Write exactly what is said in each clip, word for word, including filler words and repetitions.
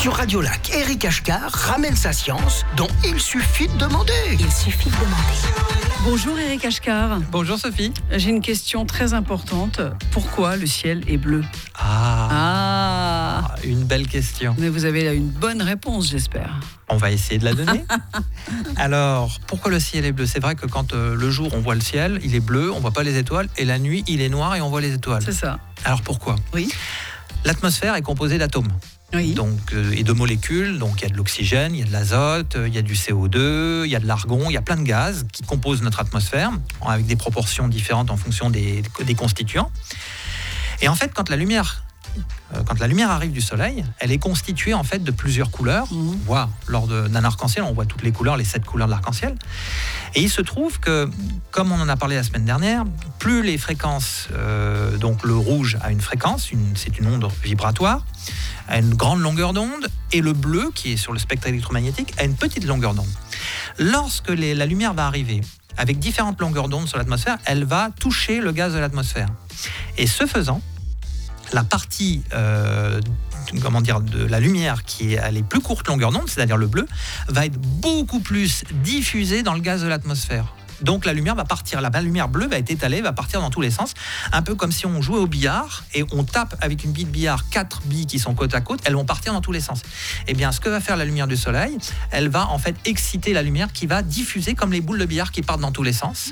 Sur Radio Lac, Eric Ashkar ramène sa science dont il suffit de demander. Il suffit de demander. Bonjour Eric Ashkar. Bonjour Sophie. J'ai une question très importante. Pourquoi le ciel est bleu ? Ah, Ah, une belle question. mais vous avez là une bonne réponse, j'espère. On va essayer de la donner. Alors, pourquoi le ciel est bleu ? C'est vrai que quand euh, le jour, on voit le ciel, il est bleu, on voit pas les étoiles, et la nuit, il est noir et on voit les étoiles. C'est ça. Alors pourquoi ? Oui. L'atmosphère est composée d'atomes. Oui. Donc, euh, et de molécules, donc il y a de l'oxygène, il y a de l'azote, euh, il y a du C O deux, il y a de l'argon, il y a plein de gaz qui composent notre atmosphère, avec des proportions différentes en fonction des, des constituants. Et en fait, quand la lumière, euh, quand la lumière arrive du soleil, elle est constituée en fait de plusieurs couleurs. Mmh. On voit lors de, d'un arc-en-ciel, on voit toutes les couleurs, les sept couleurs de l'arc-en-ciel. Et il se trouve que, comme on en a parlé la semaine dernière, plus les fréquences, euh, donc le rouge a une fréquence, une, c'est une onde vibratoire, a une grande longueur d'onde, et le bleu, qui est sur le spectre électromagnétique, a une petite longueur d'onde. Lorsque les, la lumière va arriver avec différentes longueurs d'onde sur l'atmosphère, elle va toucher le gaz de l'atmosphère. Et ce faisant, la partie euh, comment dire, de la lumière qui est à les plus courtes longueurs d'onde, c'est-à-dire le bleu, va être beaucoup plus diffusée dans le gaz de l'atmosphère. Donc la lumière va partir, la lumière bleue va être étalée, va partir dans tous les sens, un peu comme si on jouait au billard et on tape avec une bille de billard quatre billes qui sont côte à côte, elles vont partir dans tous les sens. Eh bien, ce que va faire la lumière du soleil, elle va en fait exciter la lumière qui va diffuser comme les boules de billard qui partent dans tous les sens.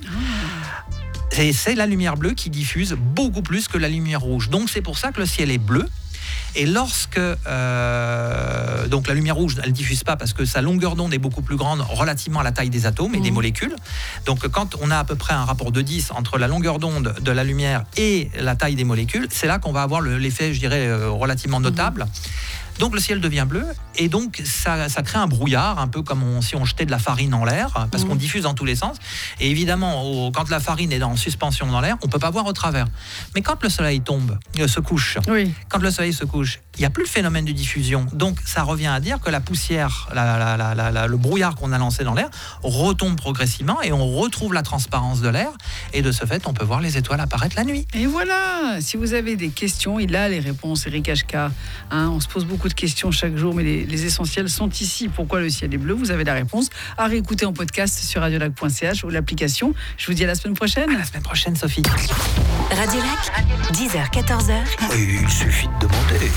Et c'est la lumière bleue qui diffuse beaucoup plus que la lumière rouge. Donc c'est pour ça que le ciel est bleu. Et lorsque euh, donc la lumière rouge, elle ne diffuse pas parce que sa longueur d'onde est beaucoup plus grande relativement à la taille des atomes et mmh. des molécules. Donc quand on a à peu près un rapport de dix entre la longueur d'onde de la lumière et la taille des molécules, c'est là qu'on va avoir le, l'effet, je dirais, euh, relativement notable. Mmh. Donc le ciel devient bleu et donc ça, ça crée un brouillard, un peu comme on, si on jetait de la farine en l'air, parce mmh. qu'on diffuse dans tous les sens. Et évidemment, au, quand la farine est en suspension dans l'air, on ne peut pas voir au travers. Mais quand le soleil tombe, euh, se couche, Oui. quand le soleil se couche, il n'y a plus le phénomène de diffusion. Donc ça revient à dire que la poussière, la, la, la, la, la, le brouillard qu'on a lancé dans l'air retombe progressivement et on retrouve la transparence de l'air. Et de ce fait, on peut voir les étoiles apparaître la nuit. Et voilà, si vous avez des questions, il a les réponses, Eric Ashkar. Hein, on se pose beaucoup de questions chaque jour, mais les, les essentiels sont ici. Pourquoi le ciel est bleu ? Vous avez la réponse à réécouter en podcast sur radiolac point c h ou l'application. Je vous dis à la semaine prochaine. À la semaine prochaine, Sophie. Radio Lac, dix heures quatorze heures. Il suffit de demander.